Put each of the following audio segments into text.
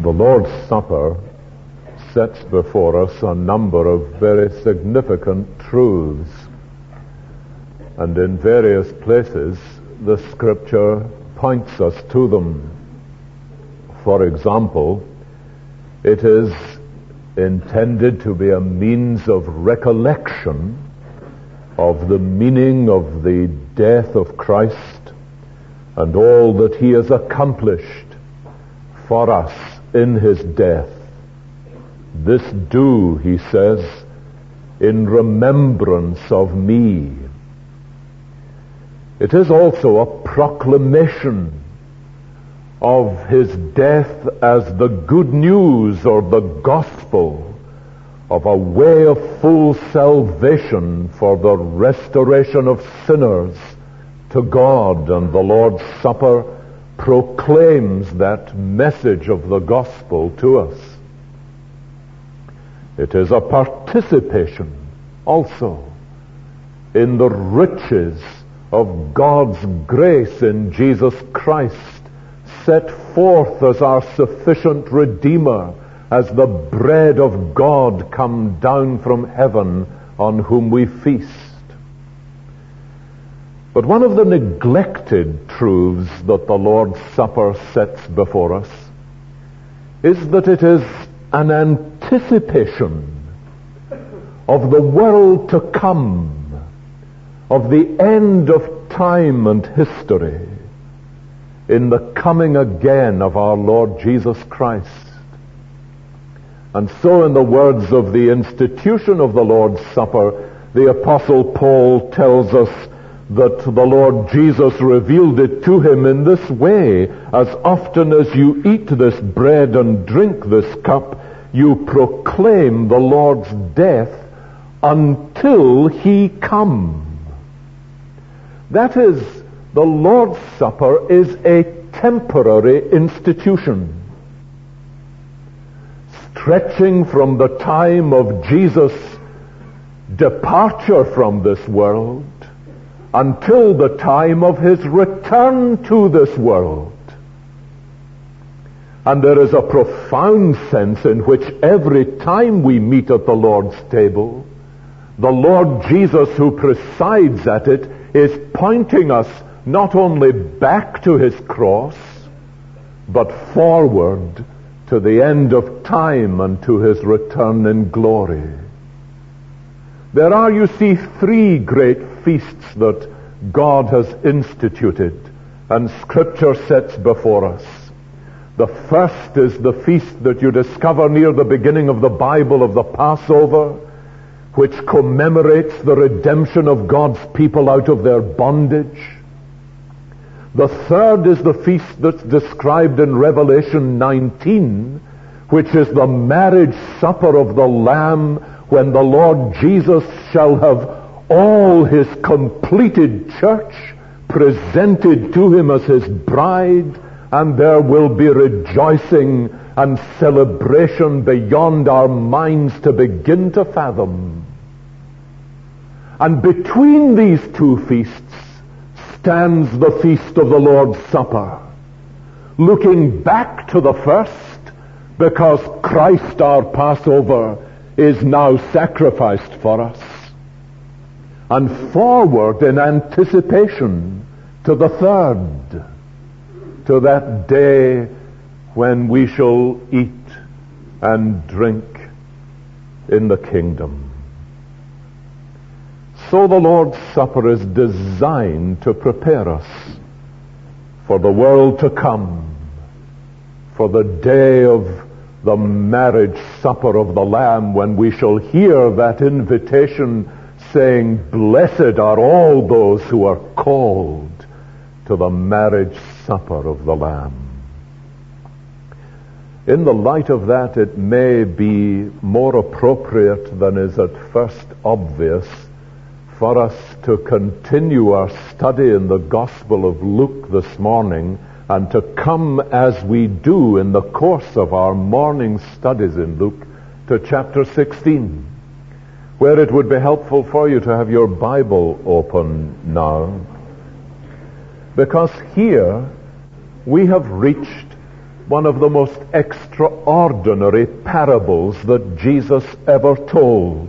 The Lord's Supper sets before us a number of very significant truths, and in various places the Scripture points us to them. For example, it is intended to be a means of recollection of the meaning of the death of Christ and all that he has accomplished for us in his death. This do, he says, in remembrance of me. It is also a proclamation of his death as the good news or the gospel of a way of full salvation for the restoration of sinners to God. And the Lord's Supper proclaims that message of the gospel to us. It is a participation also in the riches of God's grace in Jesus Christ, set forth as our sufficient Redeemer, as the bread of God come down from heaven on whom we feast. But one of the neglected truths that the Lord's Supper sets before us is that it is an anticipation of the world to come, of the end of time and history, in the coming again of our Lord Jesus Christ. And so in the words of the institution of the Lord's Supper, the Apostle Paul tells us that the Lord Jesus revealed it to him in this way: as often as you eat this bread and drink this cup, you proclaim the Lord's death until he come. That is, the Lord's Supper is a temporary institution, stretching from the time of Jesus' departure from this world until the time of his return to this world. And there is a profound sense in which every time we meet at the Lord's table, the Lord Jesus, who presides at it, is pointing us not only back to his cross, but forward to the end of time and to his return in glory. There are, you see, three great feasts that God has instituted and Scripture sets before us. The first is the feast that you discover near the beginning of the Bible, of the Passover, which commemorates the redemption of God's people out of their bondage. The third is the feast that's described in Revelation 19, which is the marriage supper of the Lamb, when the Lord Jesus shall have all his completed church presented to him as his bride, and there will be rejoicing and celebration beyond our minds to begin to fathom. And between these two feasts stands the feast of the Lord's Supper, looking back to the first, because Christ our Passover is now sacrificed for us, and forward in anticipation to the third, to that day when we shall eat and drink in the kingdom. So the Lord's Supper is designed to prepare us for the world to come, for the day of the marriage supper of the Lamb, when we shall hear that invitation saying, "Blessed are all those who are called to the marriage supper of the Lamb." In the light of that, it may be more appropriate than is at first obvious for us to continue our study in the Gospel of Luke this morning, and to come, as we do in the course of our morning studies in Luke, to chapter 16, where it would be helpful for you to have your Bible open now, because here we have reached one of the most extraordinary parables that Jesus ever told.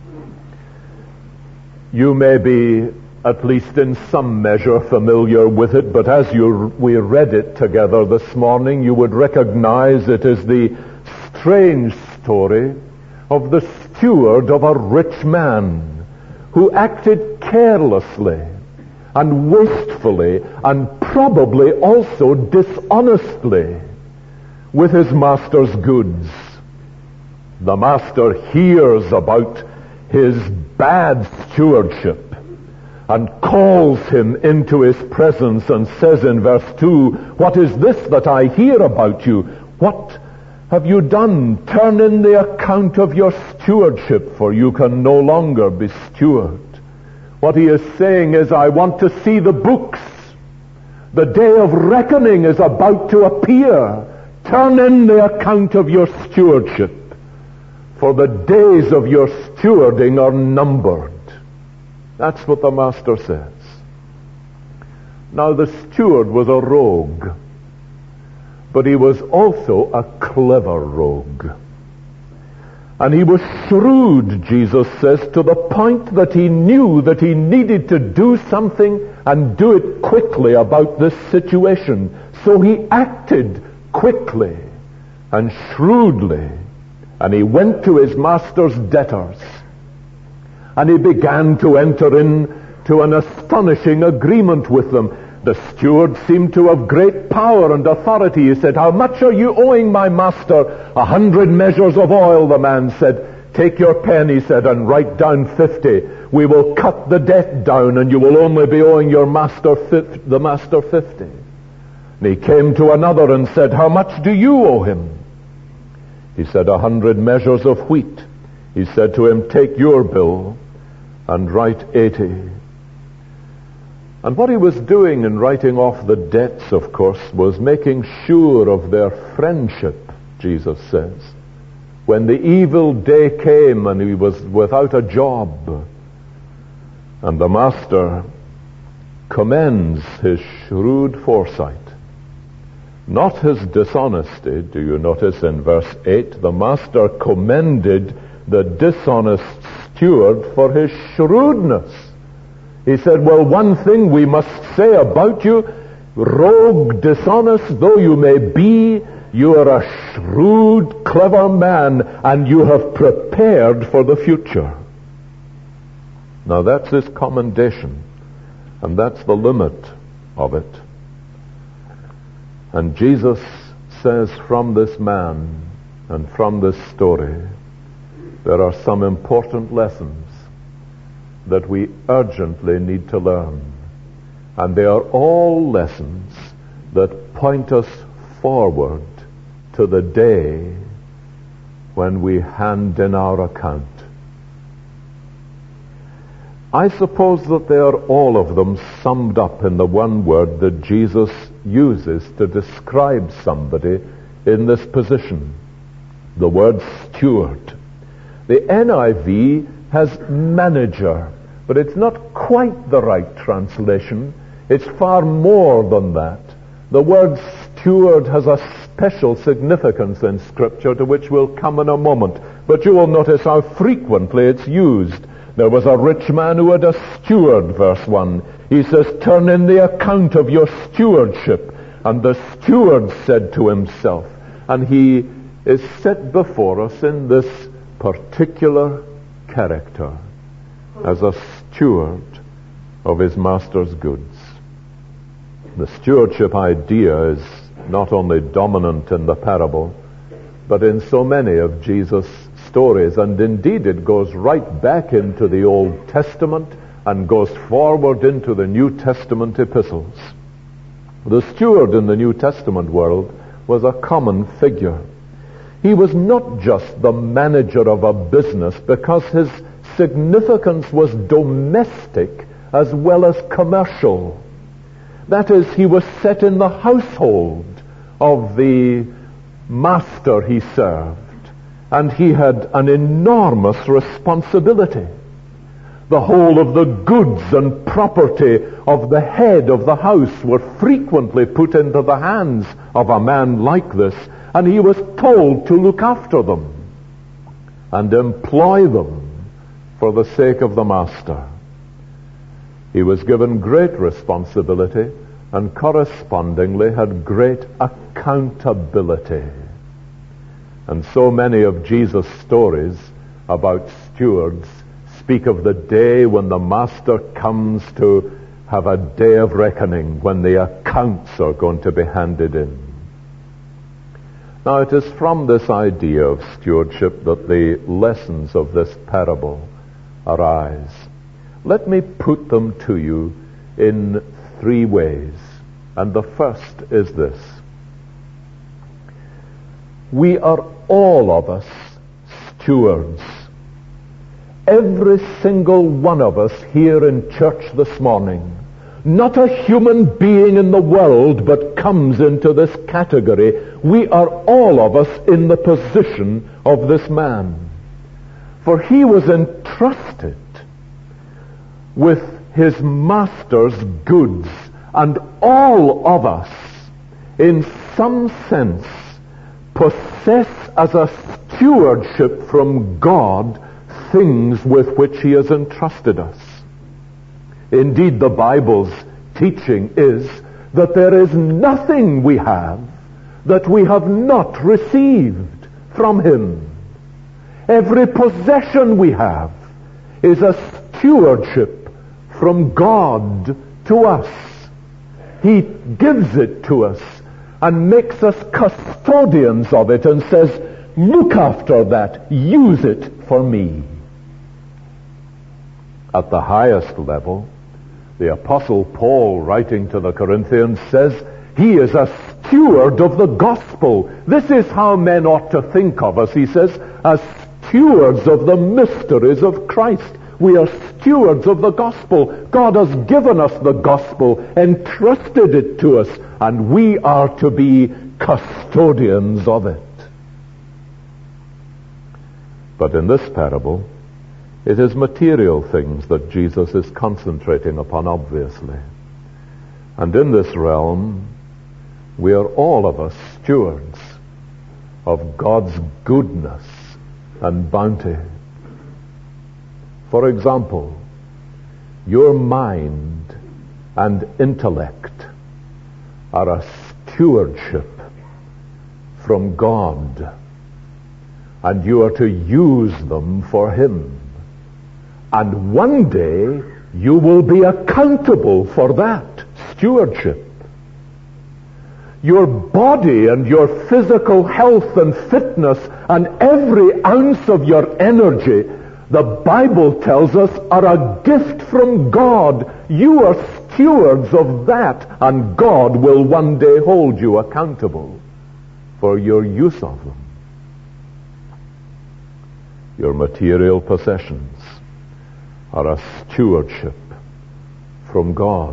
You may be, at least in some measure, familiar with it, but as we read it together this morning, you would recognize it as the strange story of the steward of a rich man who acted carelessly and wastefully and probably also dishonestly with his master's goods. The master hears about his bad stewardship and calls him into his presence and says in verse 2, "What is this that I hear about you? What have you done? Turn in the account of your stewardship, for you can no longer be steward." What he is saying is, I want to see the books. The day of reckoning is about to appear. Turn in the account of your stewardship, for the days of your stewarding are numbered. That's what the master says. Now the steward was a rogue, but he was also a clever rogue. And he was shrewd, Jesus says, to the point that he knew that he needed to do something and do it quickly about this situation. So he acted quickly and shrewdly, and he went to his master's debtors, and he began to enter into an astonishing agreement with them. The steward seemed to have great power and authority. He said, "How much are you owing my master?" 100 measures of oil, the man said. "Take your pen," he said, "and write down 50. We will cut the debt down, and you will only be owing the master 50. And he came to another and said, "How much do you owe him?" He said, 100 measures of wheat. He said to him, "Take your bill and write 80. And what he was doing in writing off the debts, of course, was making sure of their friendship, Jesus says. When the evil day came and he was without a job, and the master commends his shrewd foresight, not his dishonesty. Do you notice in verse 8, the master commended the dishonest steward for his shrewdness. He said, "Well, one thing we must say about you, rogue, dishonest though you may be, you are a shrewd, clever man, and you have prepared for the future." Now that's his commendation, and that's the limit of it. And Jesus says from this man and from this story, there are some important lessons that we urgently need to learn. And they are all lessons that point us forward to the day when we hand in our account. I suppose that they are all of them summed up in the one word that Jesus uses to describe somebody in this position. The word steward. The NIV has manager, but it's not quite the right translation. It's far more than that. The word steward has a special significance in Scripture to which we'll come in a moment. But you will notice how frequently it's used. There was a rich man who had a steward, verse 1. He says, "Turn in the account of your stewardship." And the steward said to himself, and he is set before us in this particular character as a steward of his master's goods. The stewardship idea is not only dominant in the parable, but in so many of Jesus' stories, and indeed it goes right back into the Old Testament and goes forward into the New Testament epistles. The steward in the New Testament world was a common figure. He was not just the manager of a business, because his significance was domestic as well as commercial. That is, he was set in the household of the master he served, and he had an enormous responsibility. The whole of the goods and property of the head of the house were frequently put into the hands of a man like this, and he was told to look after them and employ them for the sake of the master. He was given great responsibility and correspondingly had great accountability. And so many of Jesus' stories about stewards speak of the day when the master comes to have a day of reckoning, when the accounts are going to be handed in. Now, it is from this idea of stewardship that the lessons of this parable arise. Let me put them to you in three ways. And the first is this. We are all of us stewards. Every single one of us here in church this morning. Not a human being in the world but comes into this category. We are all of us in the position of this man. For he was entrusted with his master's goods, and all of us, in some sense, possess as a stewardship from God things with which he has entrusted us. Indeed, the Bible's teaching is that there is nothing we have that we have not received from him. Every possession we have is a stewardship from God to us. He gives it to us and makes us custodians of it and says, look after that, use it for me. At the highest level, the Apostle Paul, writing to the Corinthians, says he is a steward of the gospel. This is how men ought to think of us, he says, as stewards of the mysteries of Christ. We are stewards of the gospel. God has given us the gospel, entrusted it to us, and we are to be custodians of it. But in this parable, it is material things that Jesus is concentrating upon, obviously. And in this realm, we are all of us stewards of God's goodness and bounty. For example, your mind and intellect are a stewardship from God, and you are to use them for him. And one day you will be accountable for that stewardship. Your body and your physical health and fitness and every ounce of your energy, the Bible tells us, are a gift from God. You are stewards of that, and God will one day hold you accountable for your use of them. Your material possessions are a stewardship from God.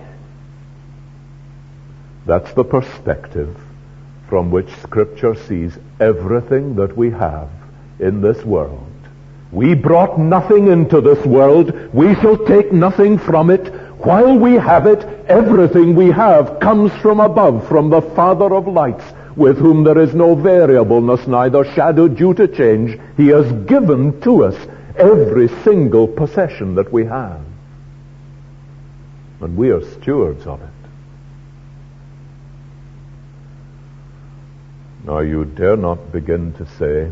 That's the perspective from which Scripture sees everything that we have in this world. We brought nothing into this world. We shall take nothing from it. While we have it, everything we have comes from above, from the Father of lights, with whom there is no variableness, neither shadow due to change. He has given to us every single possession that we have. And we are stewards of it. Now, you dare not begin to say,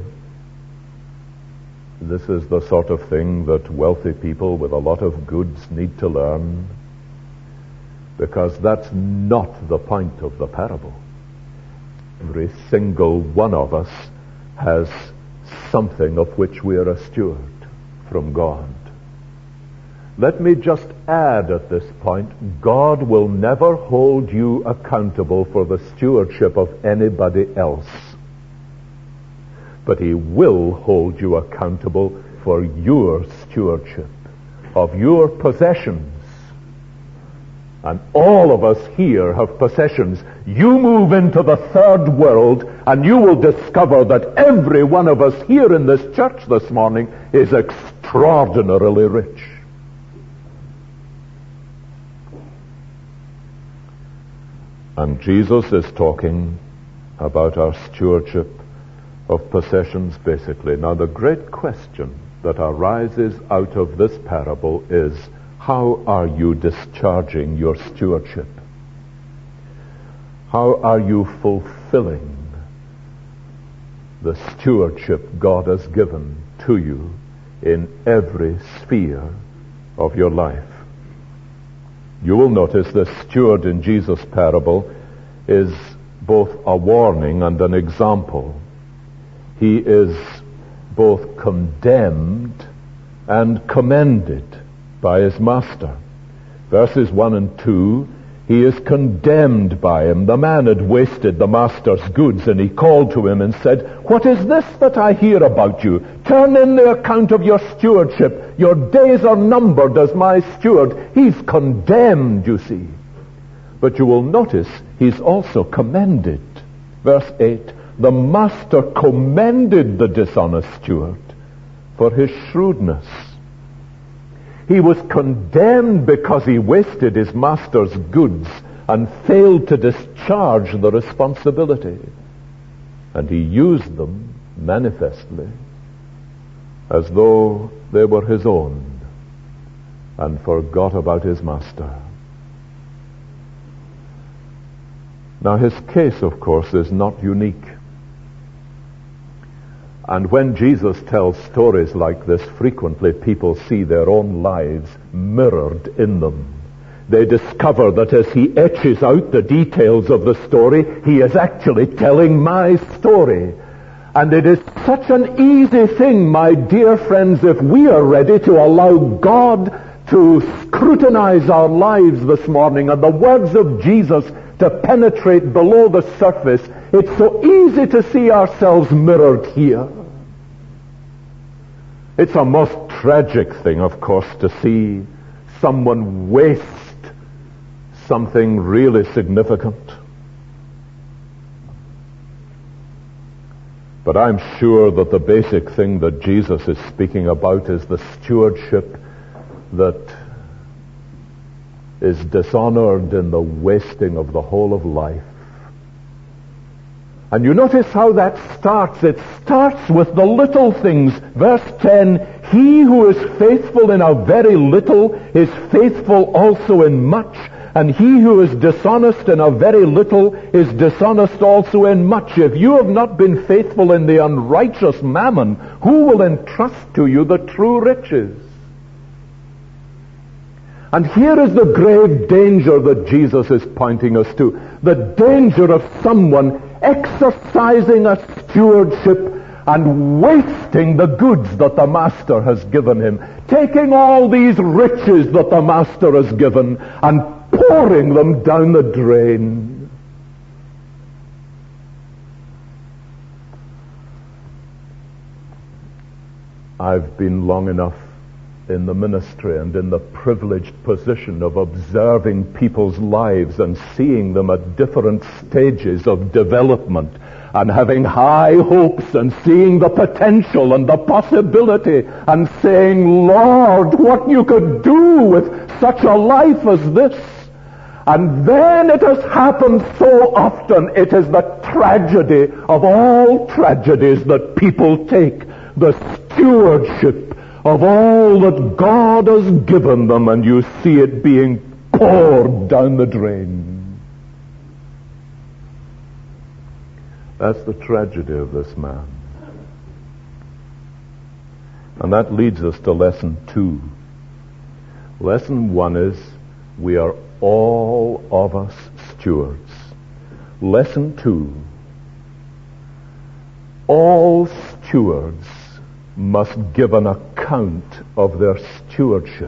this is the sort of thing that wealthy people with a lot of goods need to learn, because that's not the point of the parable. Every single one of us has something of which we are a steward from God. Let me just add at this point, God will never hold you accountable for the stewardship of anybody else. But he will hold you accountable for your stewardship of your possessions. And all of us here have possessions. You move into the third world and you will discover that every one of us here in this church this morning is extraordinarily rich. And Jesus is talking about our stewardship of possessions, basically. Now, the great question that arises out of this parable is, how are you discharging your stewardship? How are you fulfilling the stewardship God has given to you in every sphere of your life? You will notice the steward in Jesus' parable is both a warning and an example. He is both condemned and commended by his master. Verses 1 and 2, he is condemned by him. The man had wasted the master's goods, and he called to him and said, "What is this that I hear about you? Turn in the account of your stewardship. Your days are numbered as my steward." He's condemned, you see. But you will notice he's also commended. Verse 8, the master commended the dishonest steward for his shrewdness. He was condemned because he wasted his master's goods and failed to discharge the responsibility. And he used them manifestly as though they were his own and forgot about his master. Now, his case, of course, is not unique. And when Jesus tells stories like this, frequently people see their own lives mirrored in them. They discover that as he etches out the details of the story, he is actually telling my story. And it is such an easy thing, my dear friends, if we are ready to allow God to scrutinize our lives this morning and the words of Jesus to penetrate below the surface. It's so easy to see ourselves mirrored here. It's a most tragic thing, of course, to see someone waste something really significant. But I'm sure that the basic thing that Jesus is speaking about is the stewardship that is dishonored in the wasting of the whole of life. And you notice how that starts. It starts with the little things. Verse 10, he who is faithful in a very little is faithful also in much, and he who is dishonest in a very little is dishonest also in much. If you have not been faithful in the unrighteous mammon, who will entrust to you the true riches? And here is the grave danger that Jesus is pointing us to. The danger of someone exercising a stewardship and wasting the goods that the master has given him. Taking all these riches that the master has given and pouring them down the drain. I've been long enough in the ministry and in the privileged position of observing people's lives and seeing them at different stages of development and having high hopes and seeing the potential and the possibility and saying, Lord, what you could do with such a life as this. And then it has happened so often. It is the tragedy of all tragedies that people take the stewardship of all that God has given them, and you see it being poured down the drain. That's the tragedy of this man. And that leads us to lesson 2. Lesson 1 is, we are all of us stewards. Lesson 2, all stewards must give an account of their stewardship.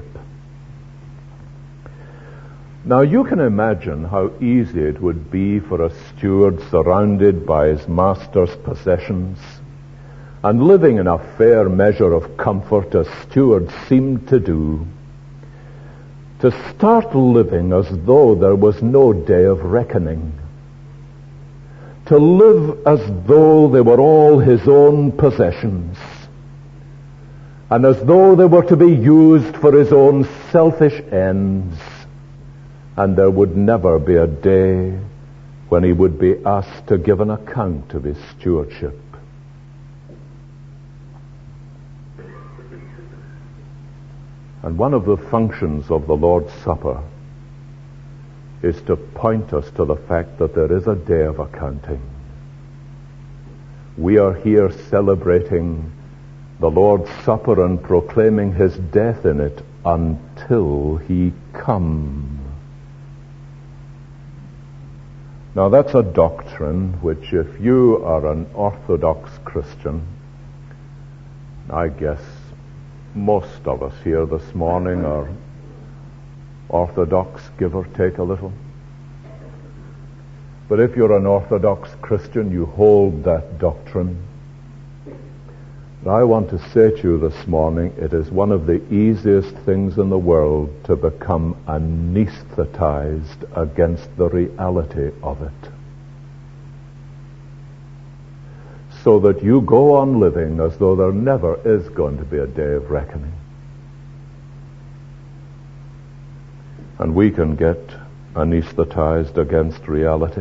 Now you can imagine how easy it would be for a steward surrounded by his master's possessions and living in a fair measure of comfort as stewards seem to do, to start living as though there was no day of reckoning, to live as though they were all his own possessions, and as though they were to be used for his own selfish ends, and there would never be a day when he would be asked to give an account of his stewardship. And one of the functions of the Lord's Supper is to point us to the fact that there is a day of accounting. We are here celebrating the Lord's Supper and proclaiming his death in it until he come. Now that's a doctrine which, if you are an Orthodox Christian, I guess most of us here this morning are Orthodox, give or take a little. But if you're an Orthodox Christian, you hold that doctrine. And I want to say to you this morning, it is one of the easiest things in the world to become anesthetized against the reality of it. So that you go on living as though there never is going to be a day of reckoning. And we can get anesthetized against reality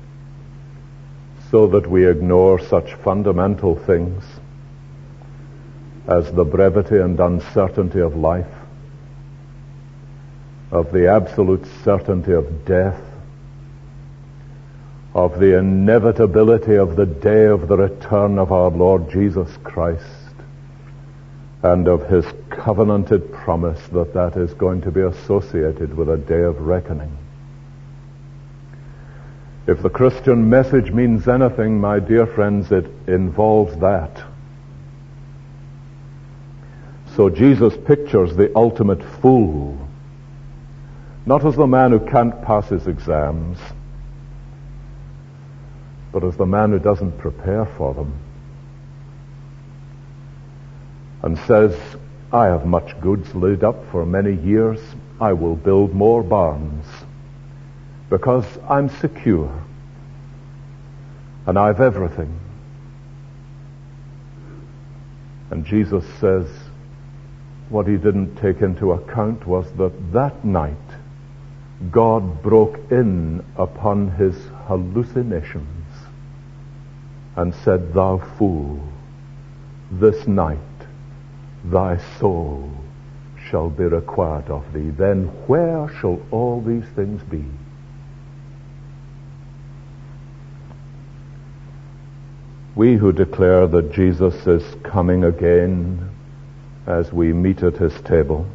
so that we ignore such fundamental things as the brevity and uncertainty of life, of the absolute certainty of death, of the inevitability of the day of the return of our Lord Jesus Christ, and of his covenanted promise that that is going to be associated with a day of reckoning. If the Christian message means anything, my dear friends, it involves that. So Jesus pictures the ultimate fool, not as the man who can't pass his exams, but as the man who doesn't prepare for them, and says, I have much goods laid up for many years. I will build more barns because I'm secure and I've everything. And Jesus says what he didn't take into account was that night God broke in upon his hallucinations and said, Thou fool, this night thy soul shall be required of thee. Then where shall all these things be? We who declare that Jesus is coming again as we meet at his table,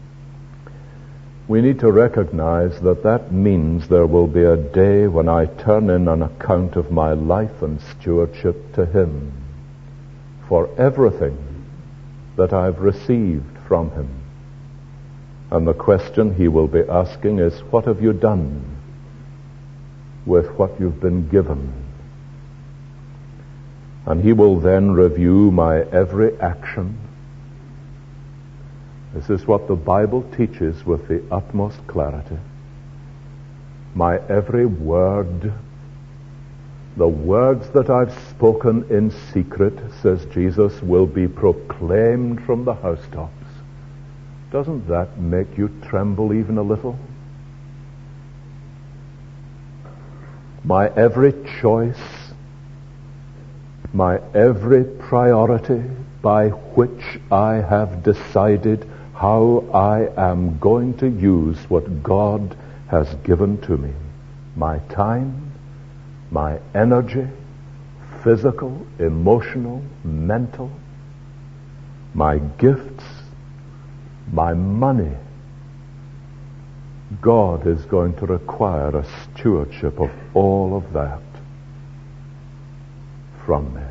we need to recognize that that means there will be a day when I turn in an account of my life and stewardship to him for everything that I've received from him. And the question he will be asking is, what have you done with what you've been given? And he will then review my every action. This is what the Bible teaches with the utmost clarity. My every word, the words that I've spoken in secret, says Jesus, will be proclaimed from the housetops. Doesn't that make you tremble even a little? My every choice, my every priority by which I have decided how I am going to use what God has given to me. My time, my energy, physical, emotional, mental, my gifts, my money. God is going to require a stewardship of all of that from me.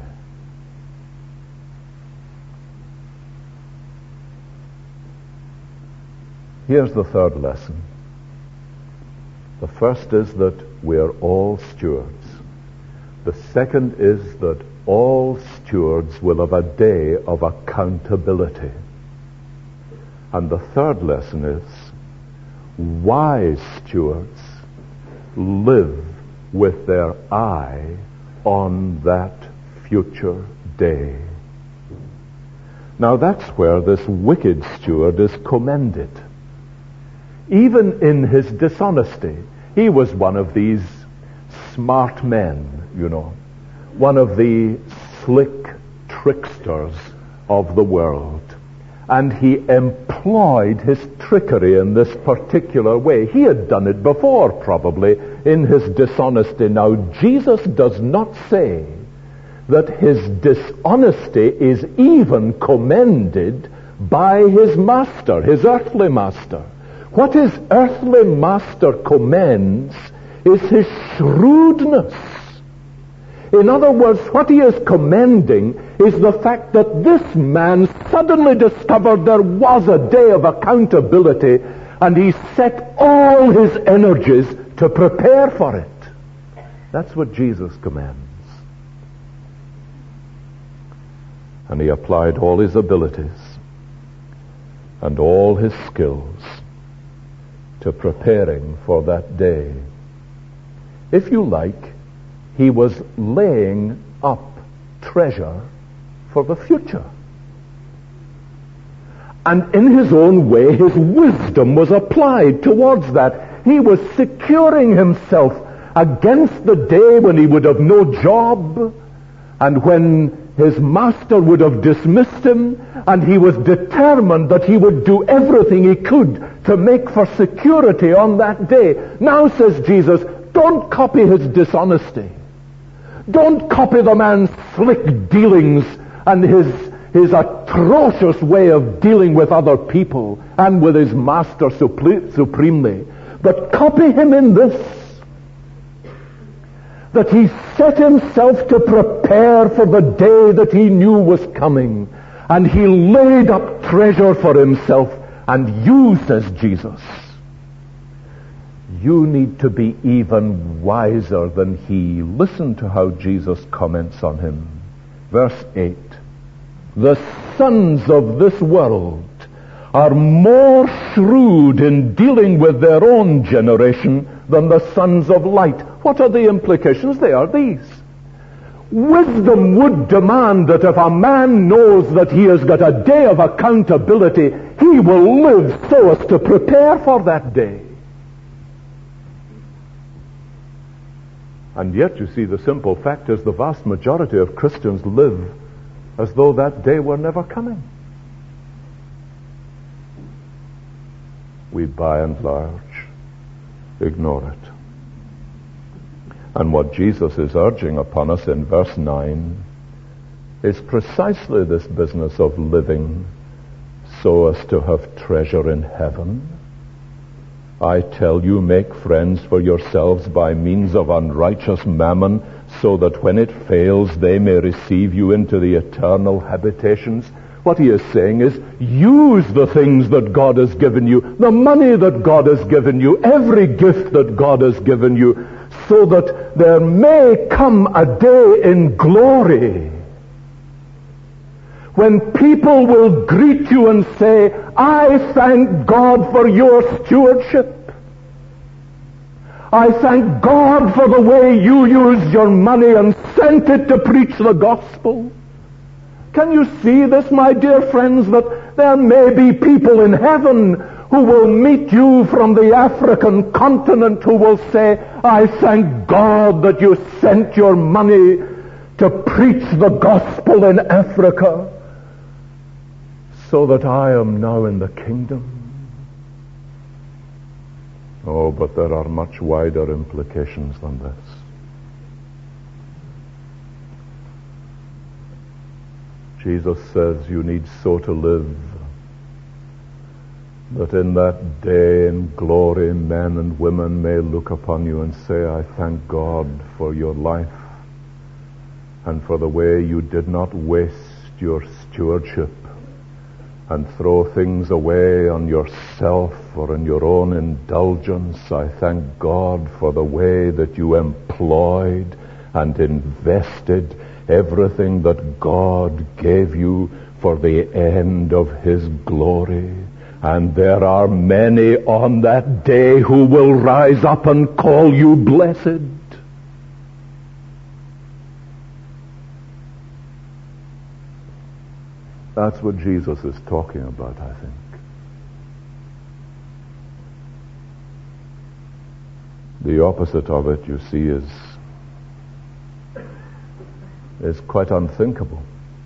Here's the third lesson. The first is that we are all stewards. The second is that all stewards will have a day of accountability. And the third lesson is, wise stewards live with their eye on that future day. Now that's where this wicked steward is commended. Even in his dishonesty, he was one of these smart men, one of the slick tricksters of the world. And he employed his trickery in this particular way. He had done it before, probably, in his dishonesty. Now, Jesus does not say that his dishonesty is even commended by his master, his earthly master. What his earthly master commends is his shrewdness. In other words, what he is commending is the fact that this man suddenly discovered there was a day of accountability, and he set all his energies to prepare for it. That's what Jesus commands. And he applied all his abilities and all his skills to preparing for that day. If you like, he was laying up treasure for the future. And in his own way, his wisdom was applied towards that. He was securing himself against the day when he would have no job, and when his master would have dismissed him, and he was determined that he would do everything he could to make for security on that day. Now, says Jesus, don't copy his dishonesty. Don't copy the man's slick dealings and his atrocious way of dealing with other people and with his master supremely. But copy him in this, that he set himself to prepare for the day that he knew was coming. And he laid up treasure for himself. And you, says Jesus, you need to be even wiser than he. Listen to how Jesus comments on him. Verse 8. The sons of this world are more shrewd in dealing with their own generation than the sons of light. What are the implications? They are these. Wisdom would demand that if a man knows that he has got a day of accountability, he will live so as to prepare for that day. And yet, you see, the simple fact is the vast majority of Christians live as though that day were never coming. We, by and large, ignore it. And what Jesus is urging upon us in verse 9 is precisely this business of living so as to have treasure in heaven. I tell you, make friends for yourselves by means of unrighteous mammon, so that when it fails, they may receive you into the eternal habitations. What he is saying is, use the things that God has given you, the money that God has given you, every gift that God has given you, so that there may come a day in glory when people will greet you and say, I thank God for your stewardship. I thank God for the way you used your money and sent it to preach the gospel. Can you see this, my dear friends, that there may be people in heaven who will meet you from the African continent who will say, I thank God that you sent your money to preach the gospel in Africa, so that I am now in the kingdom. Oh, but there are much wider implications than this. Jesus says you need so to live that in that day in glory men and women may look upon you and say, I thank God for your life and for the way you did not waste your stewardship and throw things away on yourself or in your own indulgence. I thank God for the way that you employed and invested everything that God gave you for the end of His glory. And there are many on that day who will rise up and call you blessed. That's what Jesus is talking about, I think. The opposite of it, you see, is quite unthinkable.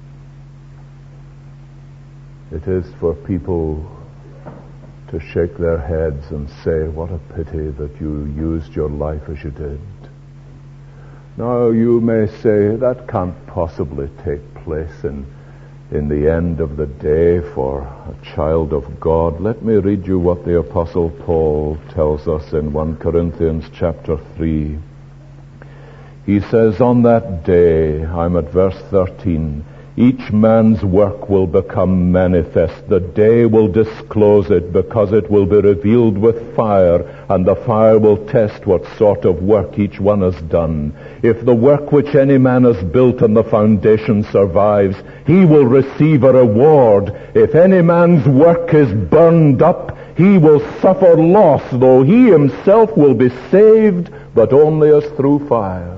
It is for people to shake their heads and say, what a pity that you used your life as you did. Now, you may say, that can't possibly take place in the end of the day for a child of God. Let me read you what the Apostle Paul tells us in 1 Corinthians chapter 3. He says, on that day, I'm at verse 13, each man's work will become manifest. The day will disclose it, because it will be revealed with fire, and the fire will test what sort of work each one has done. If the work which any man has built on the foundation survives, he will receive a reward. If any man's work is burned up, he will suffer loss, though he himself will be saved, but only as through fire.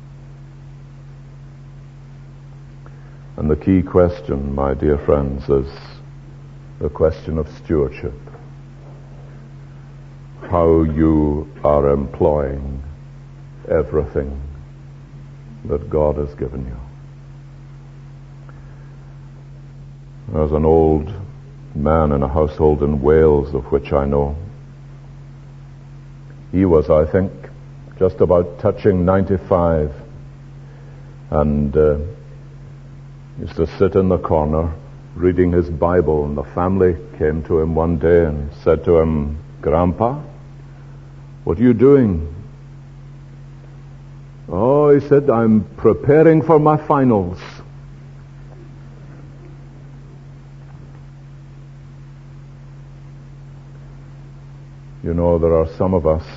And the key question, my dear friends, is the question of stewardship. How you are employing everything that God has given you. There's an old man in a household in Wales of which I know. He was, I think, just about touching 95, and used to sit in the corner reading his Bible, and the family came to him one day and said to him, Grandpa, what are you doing? Oh, he said, I'm preparing for my finals. You know, there are some of us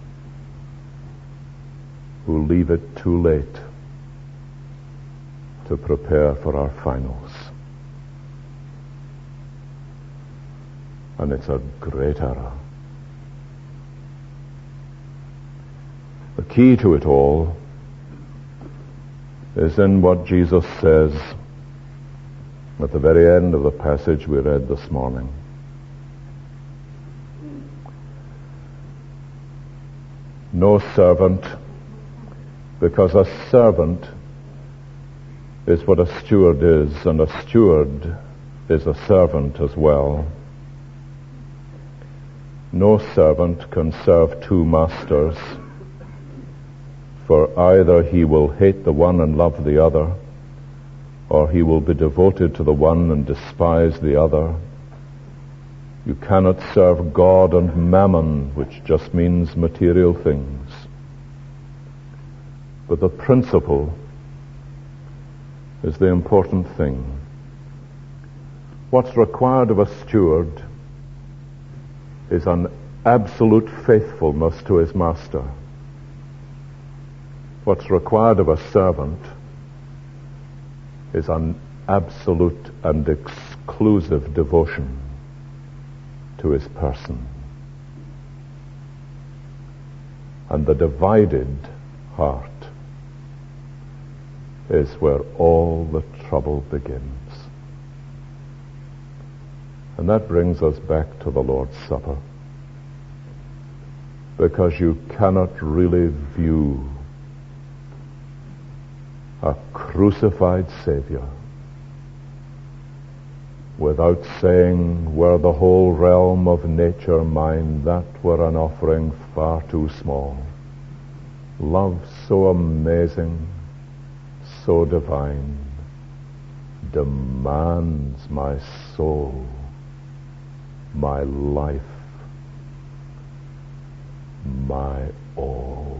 who leave it too late to prepare for our finals. And it's a great error. The key to it all is in what Jesus says at the very end of the passage we read this morning. No servant, because a servant is what a steward is, and a steward is a servant as well. No servant can serve two masters, for either he will hate the one and love the other, or he will be devoted to the one and despise the other. You cannot serve God and mammon, which just means material things. But the principle is the important thing. What's required of a steward is an absolute faithfulness to his master. What's required of a servant is an absolute and exclusive devotion to his person. And the divided heart is where all the trouble begins. And that brings us back to the Lord's Supper. Because you cannot really view a crucified Savior without saying, were the whole realm of nature mine, that were an offering far too small. Love so amazing, so divine, demands my soul, my life, my all.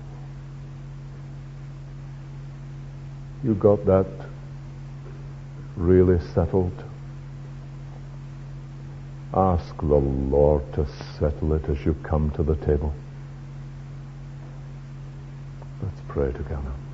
You got that really settled? Ask the Lord to settle it as you come to the table. Let's pray together.